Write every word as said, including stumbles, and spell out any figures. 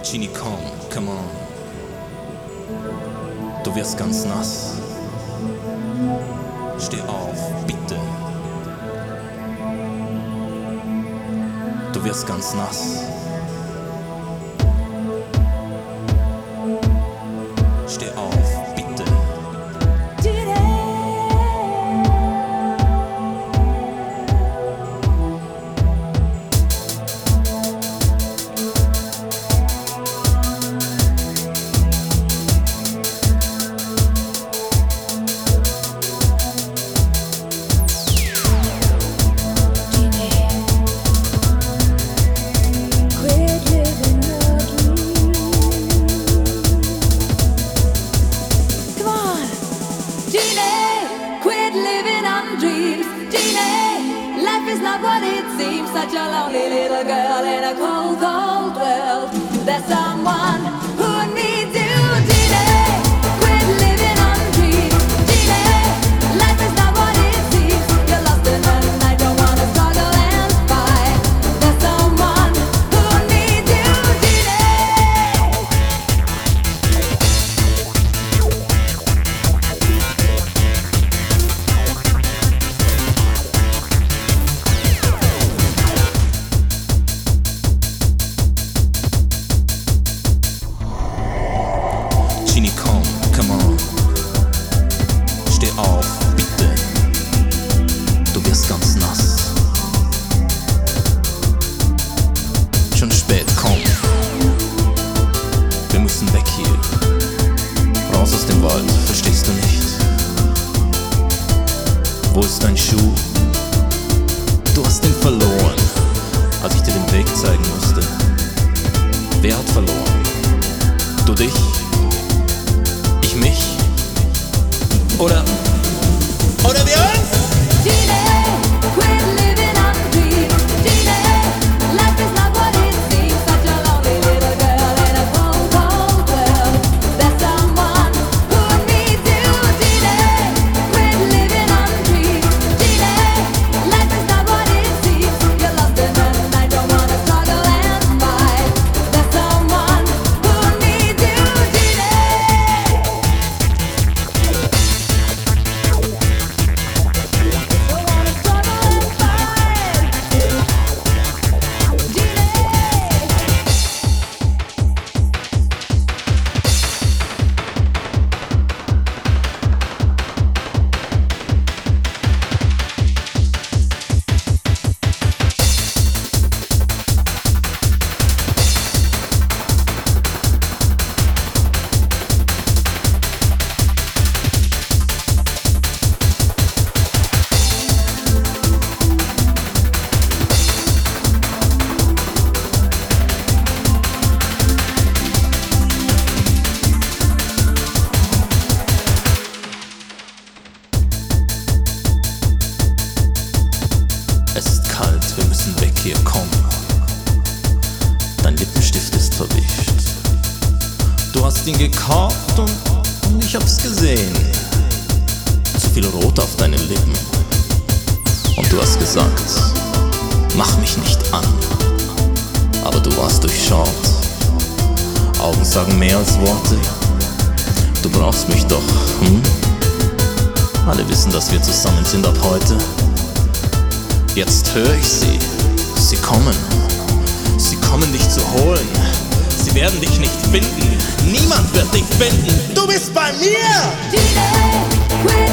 Genie, komm, come on. Du wirst ganz nass. Steh auf, bitte. Du wirst ganz nass. Steh auf, bitte. Such a lonely little girl in a cold, cold world. There's someone who needs you, Genie. Quit living on dreams, Genie. Life is not what it seems. You're lost in the night, don't wanna struggle and fight. There's someone who needs you, Genie, komm, come on. Steh auf, bitte. Du wirst ganz nass. Schon spät, komm. Wir müssen weg hier. Raus aus dem Wald, verstehst du nicht? Wo ist dein Schuh? Du hast ihn verloren, als ich dir den Weg zeigen musste. Wer hat verloren? Du dich? Ich mich? Oder, oder wir uns? Genie, quit living on dreams, Genie. Life is not what it seems. Such a lonely little girl in a cold, cold world. There's someone who needs you, Genie. Quit living on dreams, Genie. Life is not what it seems. You're lost in the night, don't wanna struggle and fight. There's someone who needs you, Genie. Es ist kalt, wir müssen weg hier, komm. Dein Lippenstift ist verwischt. Du hast ihn gekauft und, und ich hab's gesehen. Zu viel Rot auf deinen Lippen. Und du hast gesagt, mach mich nicht an. Aber du warst durchschaut. Augen sagen mehr als Worte. Du brauchst mich doch, hm? Alle wissen, dass wir zusammen sind ab heute. Jetzt höre ich sie. Sie kommen. Sie kommen dich zu holen. Sie werden dich nicht finden. Niemand wird dich finden. Du bist bei mir! Genie, quit